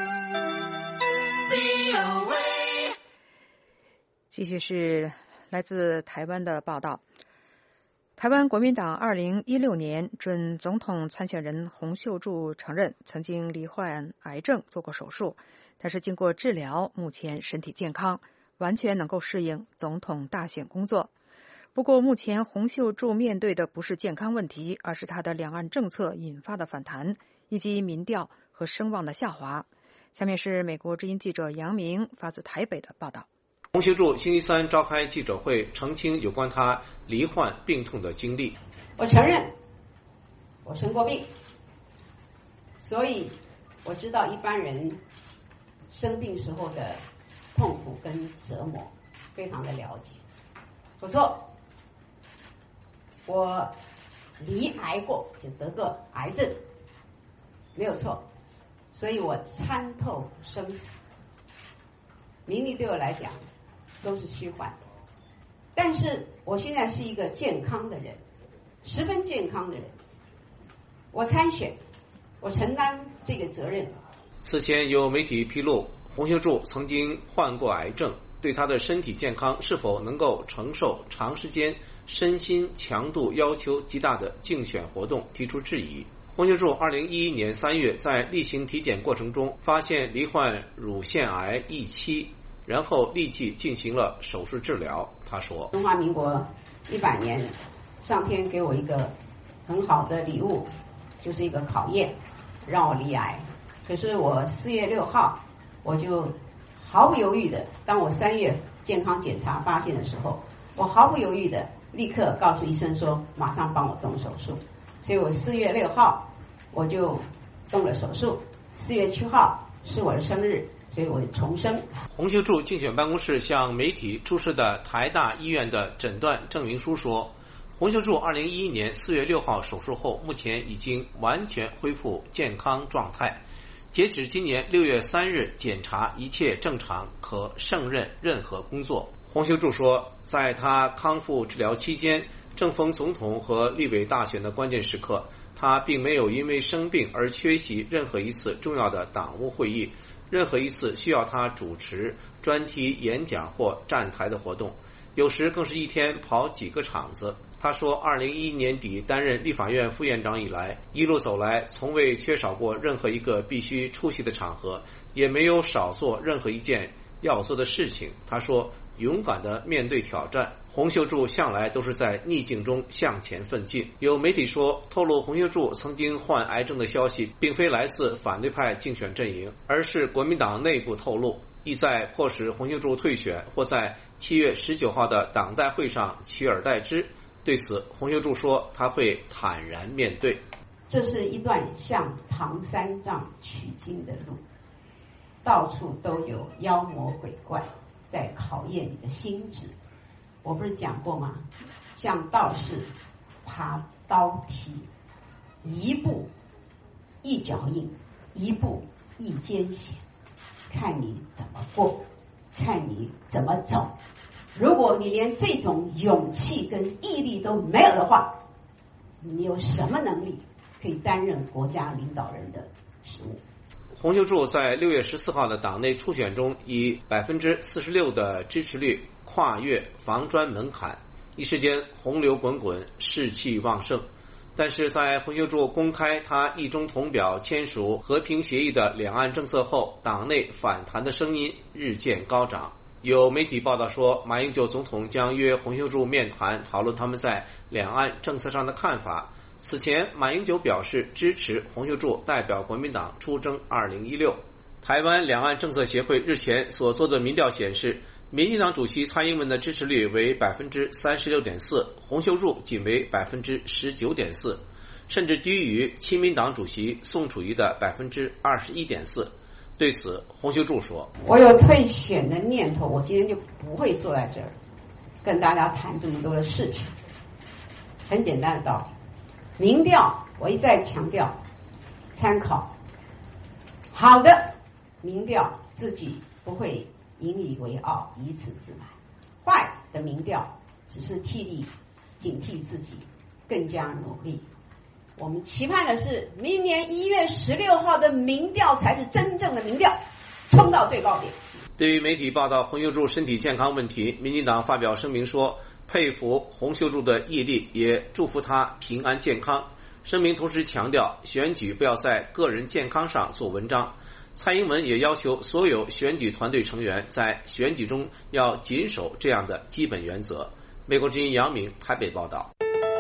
继续是来自台湾的报道。台湾国民党2016年准总统参选人洪秀柱承认曾经罹患癌症，做过手术，但是经过治疗，目前身体健康，完全能够适应总统大选工作。不过目前洪秀柱面对的不是健康问题，而是他的两岸政策引发的反弹，以及民调和声望的下滑。下面是美国之音记者杨明发自台北的报道。 洪秀柱星期三召开记者会，澄清有关他罹患病痛的经历。 我承认我生过病，所以我知道一般人生病时候的痛苦跟折磨，非常的了解。不错，我罹癌过，就得过癌症，没有错，所以我参透生死。名利对我来讲都是虚幻的，但是我现在是一个健康的人，十分健康的人。我参选，我承担这个责任。 此前有媒体披露，洪秀柱曾经患过癌症，对他的身体健康是否能够承受长时间身心强度要求极大的竞选活动提出质疑。洪秀柱2011年3月在例行体检过程中发现罹患乳腺癌1期，然后立即进行了手术治疗。他说， 中华民国100年，上天给我一个很好的礼物，就是一个考验，让我罹癌。可是我4月6号，我就毫不犹豫的，当我3月健康检查发现的时候，我毫不犹豫的立刻告诉医生说，马上帮我动手术。所以我4月6号我就动了手术，4月7号是我的生日，所以我重生。 洪秀柱竞选办公室向媒体出示的台大医院的诊断证明书说，洪秀柱2011年4月6号手术后，目前已经完全恢复健康状态。截止今年6月3日检查一切正常，可胜任任何工作。洪秀柱说，在他康复治疗期间，正逢总统和立委大选的关键时刻，他并没有因为生病而缺席任何一次重要的党务会议，任何一次需要他主持专题演讲或站台的活动，有时更是一天跑几个场子。他说，2011年底担任立法院副院长以来，一路走来从未缺少过任何一个必须出席的场合，也没有少做任何一件要做的事情。他说，勇敢地面对挑战，洪秀柱向来都是在逆境中向前奋进。有媒体说，透露洪秀柱曾经患癌症的消息并非来自反对派竞选阵营，而是国民党内部透露，意在迫使洪秀柱退选，或在7月19号的党代会上取而代之。对此，洪秀柱说，他会坦然面对。 这是一段向唐三藏取经的路，到处都有妖魔鬼怪在考验你的心智。我不是讲过吗？像道士爬刀梯，一步一脚印，一步一艰险，看你怎么过，看你怎么走。如果你连这种勇气跟毅力都没有的话，你有什么能力可以担任国家领导人的职务？ 洪秀柱在6月14号的党内初选中，以46%的支持率跨越防专门槛，一时间洪流滚滚，士气旺盛。 但是在洪秀柱公开他意中同表签署和平协议的两岸政策后，党内反弹的声音日渐高涨。有媒体报道说，马英九总统将约洪秀柱面谈，讨论他们在两岸政策上的看法。此前，马英九表示支持洪秀柱代表国民党出征2016。台湾两岸政策协会日前所做的民调显示，民进党主席蔡英文的支持率为 36.4%， 洪秀柱仅为 19.4%， 甚至低于亲民党主席宋楚瑜的 21.4%。对此，洪秀柱说：“ 我有退选的念头，我今天就不会坐在这儿跟大家谈这么多的事情。很简单的道理，民调我一再强调，参考好的民调自己不会引以为傲，以此自满；坏的民调只是替你警惕自己，更加努力。我们期盼的是，明年1月16号的民调才是真正的民调，冲到最高点。” 对于媒体报道洪秀柱身体健康问题，民进党发表声明说，佩服洪秀柱的毅力，也祝福他平安健康。声明同时强调，选举不要在个人健康上做文章。蔡英文也要求所有选举团队成员在选举中要谨守这样的基本原则。美国之音杨明台北报道。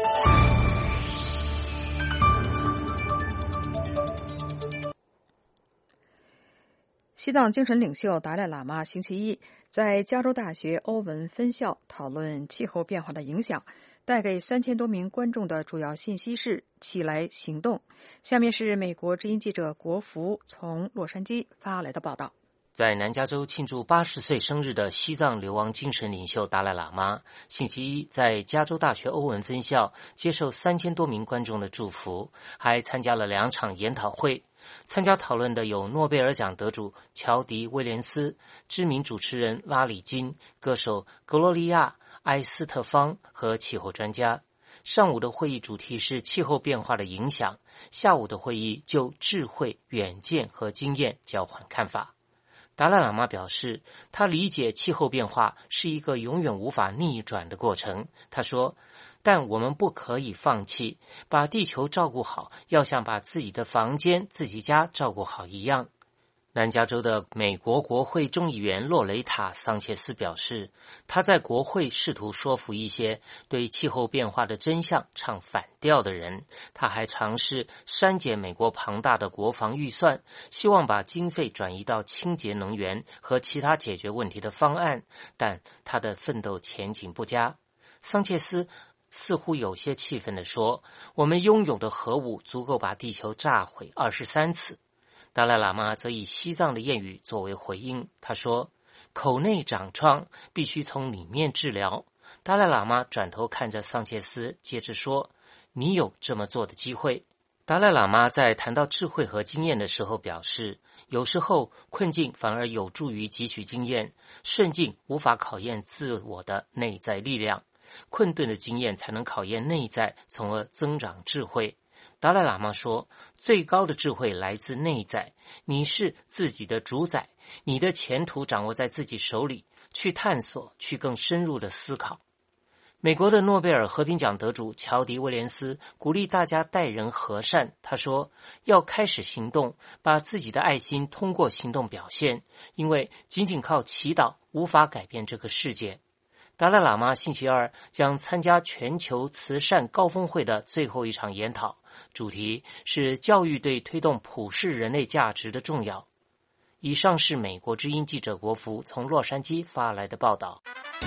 西藏精神领袖达赖喇嘛星期一在加州大学欧文分校讨论气候变化的影响，带给3000多名观众的主要信息是起来行动。下面是美国之音记者国福从洛杉矶发来的报道。 在南加州庆祝80岁生日的西藏流亡精神领袖达赖喇嘛星期一在加州大学欧文分校接受3000多名观众的祝福，还参加了2场研讨会。参加讨论的有诺贝尔奖得主乔迪·威廉斯、知名主持人拉里金、歌手格洛利亚·埃斯特芳和气候专家。上午的会议主题是气候变化的影响，下午的会议就智慧、远见和经验交换看法。达赖喇嘛表示，他理解气候变化是一个永远无法逆转的过程。他说，但我们不可以放弃，把地球照顾好，要像把自己的房间、自己家照顾好一样。南加州的美国国会众议员洛雷塔·桑切斯表示，他在国会试图说服一些对气候变化的真相唱反调的人。他还尝试删减美国庞大的国防预算，希望把经费转移到清洁能源和其他解决问题的方案，但他的奋斗前景不佳。桑切斯似乎有些气愤地说，我们拥有的核武足够把地球炸毁23次。达赖喇嘛则以西藏的谚语作为回应，他说，口内长疮必须从里面治疗。达赖喇嘛转头看着桑切斯，接着说，你有这么做的机会。达赖喇嘛在谈到智慧和经验的时候表示，有时候困境反而有助于汲取经验，顺境无法考验自我的内在力量，困顿的经验才能考验内在，从而增长智慧。达赖喇嘛说，最高的智慧来自内在，你是自己的主宰，你的前途掌握在自己手里，去探索，去更深入的思考。美国的诺贝尔和平奖得主乔迪·威廉斯鼓励大家待人和善，他说，要开始行动，把自己的爱心通过行动表现，因为仅仅靠祈祷无法改变这个世界。达赖喇嘛星期二将参加全球慈善高峰会的最后一场研讨，主题是教育对推动普世人类价值的重要。以上是美国之音记者国福从洛杉矶发来的报道。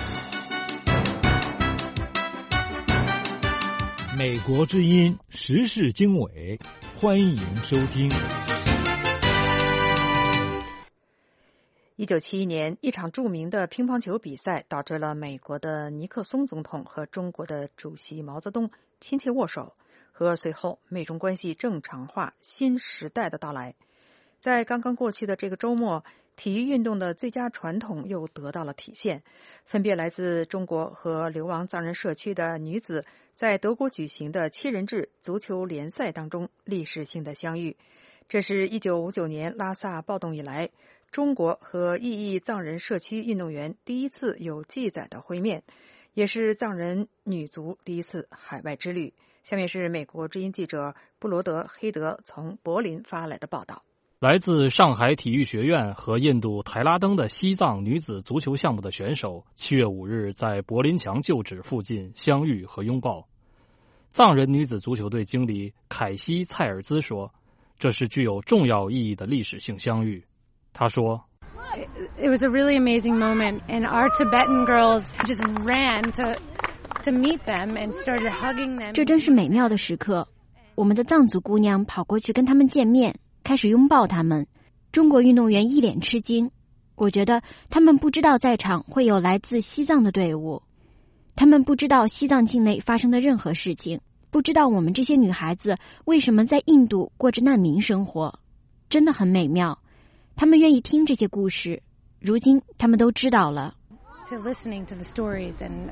美国之音时事经纬，欢迎收听。 1971年，一场著名的乒乓球比赛导致了美国的尼克松总统和中国的主席毛泽东亲切握手，和随后美中关系正常化新时代的到来。在刚刚过去的这个周末，体育运动的最佳传统又得到了体现，分别来自中国和流亡藏人社区的女子在德国举行的7人制足球联赛当中历史性的相遇。这是1959年拉萨暴动以来，中国和异议藏人社区运动员第一次有记载的会面，也是藏人女足第一次海外之旅。 下面是美国之音记者布罗德·黑德从柏林发来的报道。 来自上海体育学院和印度台拉登的西藏女子足球项目的选手7月5日在柏林墙旧址附近相遇和拥抱。藏人女子足球队经理凯西·蔡尔兹说，这是具有重要意义的历史性相遇。他说 It was a really amazing moment, and our Tibetan girls just ran to meet them and started hugging them. 这真是美妙的时刻，我们的藏族姑娘跑过去跟他们见面，开始拥抱他们。中国运动员一脸吃惊，我觉得他们不知道在场会有来自西藏的队伍，他们不知道西藏境内发生的任何事情，不知道我们这些女孩子为什么在印度过着难民生活，真的很美妙。他们愿意听这些故事，如今他们都知道了。 To listening to the stories and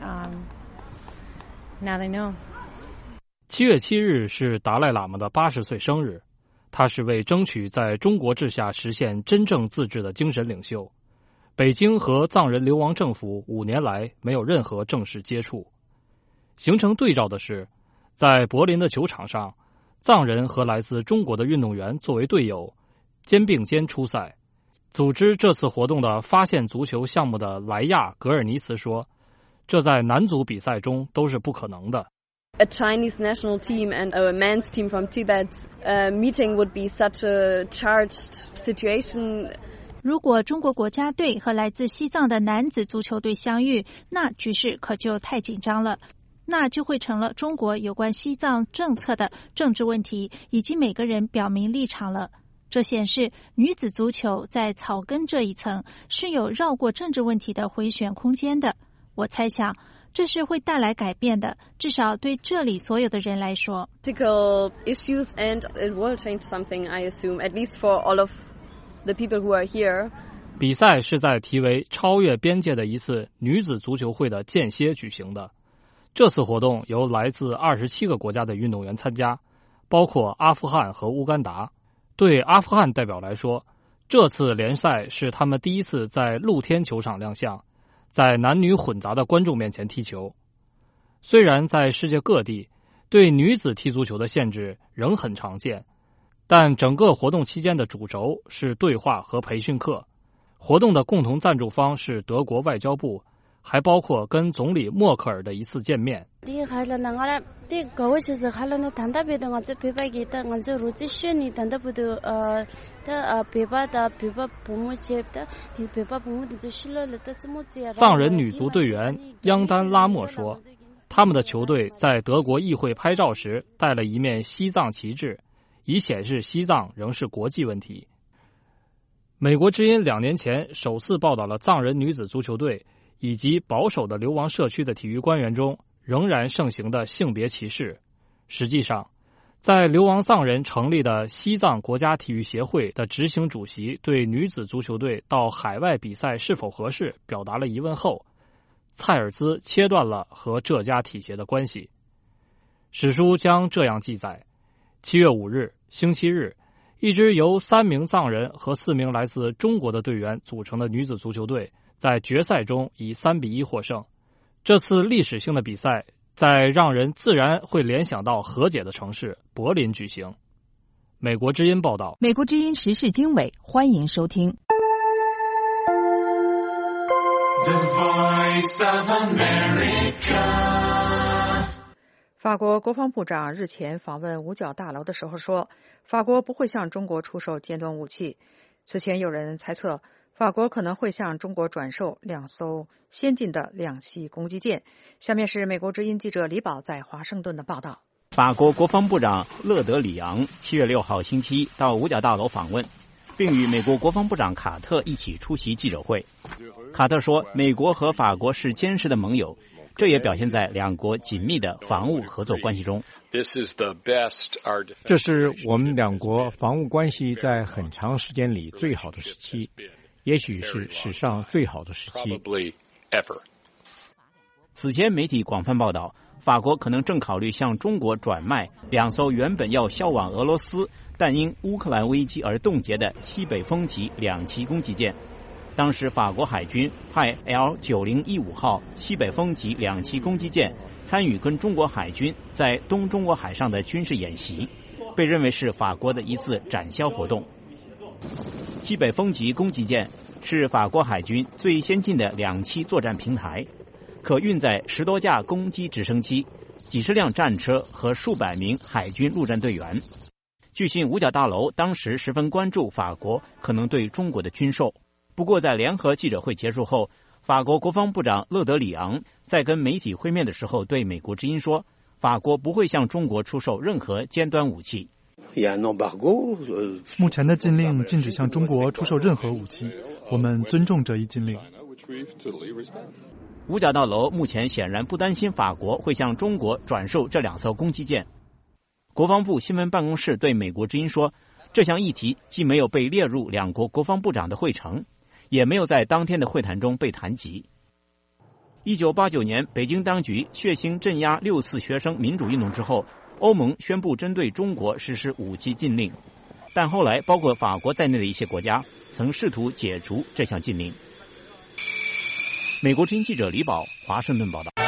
now they know. 7月7日是达赖喇嘛的80岁生日，他是为争取在中国治下实现真正自治的精神领袖。北京和藏人流亡政府5年来没有任何正式接触。形成对照的是，在柏林的球场上，藏人和来自中国的运动员作为队友，肩并肩出赛。组织这次活动的发现足球项目的莱亚·格尔尼茨说，这在男足比赛中都是不可能的。 A Chinese national team and a men's team from Tibet meeting would be such a charged situation. 如果中国国家队和来自西藏的男子足球队相遇，那局势可就太紧张了。那就会成了中国有关西藏政策的政治问题，以及每个人表明立场了。这显示女子足球在草根这一层是有绕过政治问题的回旋空间的。我猜想这是会带来改变的，至少对这里所有的人来说。 Political issues and it will change something, I assume, at least for all of the people who are here. 比赛是在题为超越边界的一次女子足球会的间歇举行的。这次活动由来自27个国家的运动员参加，包括阿富汗和乌干达。对阿富汗代表来说，这次联赛是他们第一次在露天球场亮相，在男女混杂的观众面前踢球。虽然在世界各地对女子踢足球的限制仍很常见，但整个活动期间的主轴是对话和培训课。活动的共同赞助方是德国外交部，还包括跟总理默克尔的一次见面。藏人女足队员央丹拉莫说，他们的球队在德国议会拍照时带了一面西藏旗帜，以显示西藏仍是国际问题。美国之音2年前首次报道了藏人女子足球队以及保守的流亡社区的体育官员中仍然盛行的性别歧视。实际上，在流亡藏人成立的西藏国家体育协会的执行主席对女子足球队到海外比赛是否合适表达了疑问后，蔡尔兹切断了和这家体协的关系。史书将这样记载：7月5日，星期日，一支由3名藏人和4名来自中国的队员组成的女子足球队在决赛中以3-1获胜。这次历史性的比赛在让人自然会联想到和解的城市柏林举行。美国之音报道。 美国之音时事经纬，欢迎收听。The Voice of America。法国国防部长日前访问五角大楼的时候说，法国不会向中国出售尖端武器。此前有人猜测，法国可能会向中国转售2艘先进的两栖攻击舰。下面是美国之音记者李宝在华盛顿的报道。 法国国防部长勒德里昂7月6号星期一到五角大楼访问，并与美国国防部长卡特一起出席记者会。卡特说，美国和法国是坚实的盟友，这也表现在两国紧密的防务合作关系中。 这是我们两国防务关系在很长时间里最好的时期，也许是史上最好的时期。 此前媒体广泛报道，法国可能正考虑向中国转卖2艘原本要销往俄罗斯，但因乌克兰危机而冻结的西北风级两栖攻击舰。 当时法国海军派 L9015号西北风级2栖攻击舰参与跟中国海军在东中国海上的军事演习，被认为是法国的一次展销活动。西北风级攻击舰是法国海军最先进的2栖作战平台，可运载10多架攻击直升机、几十辆战车和数百名海军陆战队员。据信五角大楼当时十分关注法国可能对中国的军售。不过在联合记者会结束后，法国国防部长勒德里昂在跟媒体会面的时候对美国之音说，法国不会向中国出售任何尖端武器。 目前的禁令禁止向中国出售任何武器，我们尊重这一禁令。 五角大楼目前显然不担心法国会向中国转售这2艘攻击舰。国防部新闻办公室对美国之音说，这项议题既没有被列入两国国防部长的会程，也没有在当天的会谈中被谈及。1989年，北京当局血腥镇压6·4学生民主运动之后，欧盟宣布针对中国实施武器禁令，但后来包括法国在内的一些国家曾试图解除这项禁令。美国之音记者李宝，华盛顿报道。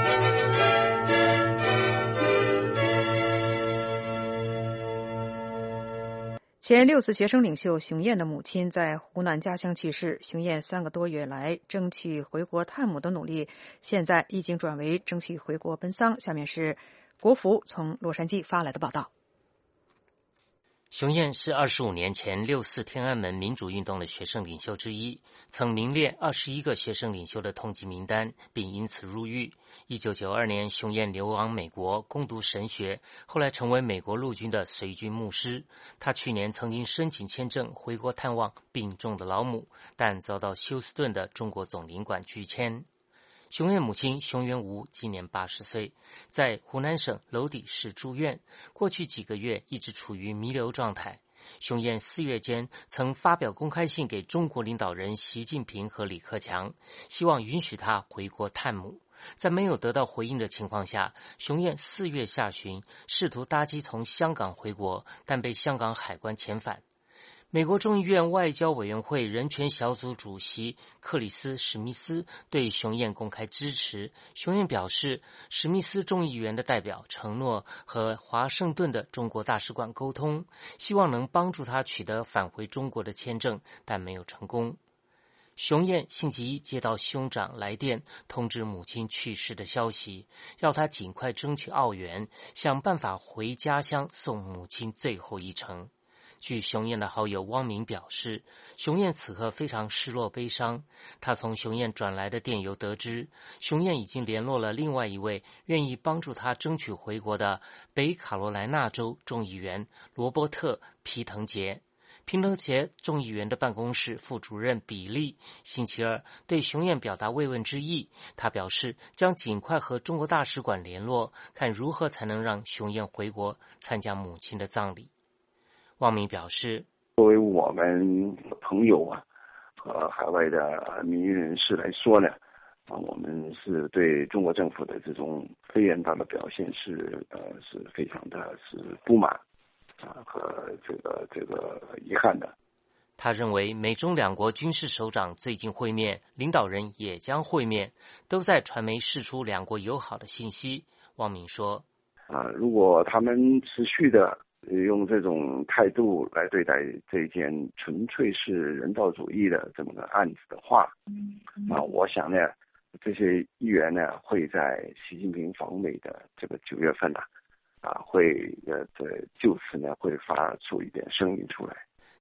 前6次学生领袖熊燕的母亲在湖南家乡去世，熊燕3个多月来争取回国探母的努力，现在已经转为争取回国奔丧。下面是国福从洛杉矶发来的报道。 熊燕是25年前6四天安门民主运动的学生领袖之一，曾名列21个学生领袖的通缉名单，并因此入狱。1992年，熊燕流亡美国攻读神学，后来成为美国陆军的随军牧师。他去年曾经申请签证回国探望病重的老母，但遭到休斯顿的中国总领馆拒签。熊燕母亲熊元吾今年80岁，在湖南省娄底市住院，过去几个月一直处于弥留状态。熊燕4月间曾发表公开信给中国领导人习近平和李克强，希望允许他回国探母。在没有得到回应的情况下，熊燕4月下旬试图搭机从香港回国，但被香港海关遣返。美国众议院外交委员会人权小组主席克里斯·史密斯对熊燕公开支持。熊燕表示，史密斯众议员的代表承诺和华盛顿的中国大使馆沟通，希望能帮助他取得返回中国的签证，但没有成功。熊燕星期一接到兄长来电，通知母亲去世的消息，要他尽快争取澳元，想办法回家乡送母亲最后一程。据熊燕的好友汪明表示，熊燕此刻非常失落悲伤。他从熊燕转来的电邮得知，熊燕已经联络了另外一位愿意帮助他争取回国的北卡罗来纳州众议员罗伯特·皮滕杰。皮滕杰众议员的办公室副主任比利星期二对熊燕表达慰问之意，他表示将尽快和中国大使馆联络，看如何才能让熊燕回国参加母亲的葬礼。汪明表示， 作为我们朋友和海外的民营人士来说呢，我们是对中国政府的这种非人道的表现是非常的不满和这个遗憾的。 他认为美中两国军事首长最近会面，领导人也将会面，都在传媒释出两国友好的信息。汪明说， 如果他们持续的用这种态度来对待这件纯粹是人道主义的这么个案子的话，我想呢，这些议员呢会在习近平访美的这个9月份会就此呢会发出一点声音出来。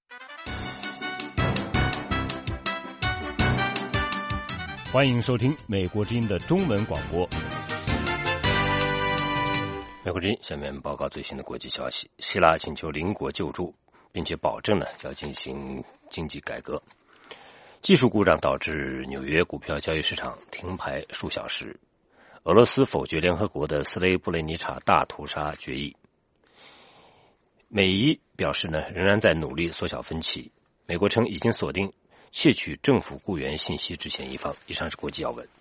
欢迎收听美国之音的中文广播。 美国之音下面报告最新的国际消息：希腊请求邻国救助，并且保证要进行经济改革。技术故障导致纽约股票交易市场停牌数小时。俄罗斯否决联合国的斯雷布雷尼察大屠杀决议。美伊表示仍然在努力缩小分歧。美国称已经锁定窃取政府雇员信息之前一方。以上是国际要闻。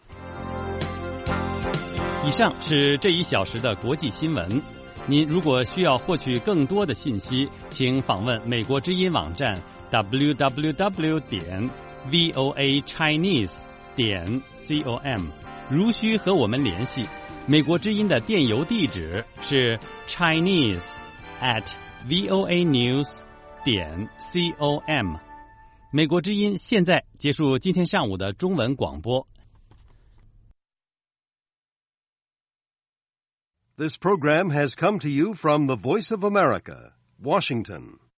以上是这1小时的国际新闻。您如果需要获取更多的信息，请访问美国之音网站 www.voa voachinese.com。如需和我们联系，美国之音的电邮地址是 chinese@voanews.com。美国之音现在结束今天上午的中文广播。 This program has come to you from the Voice of America, Washington.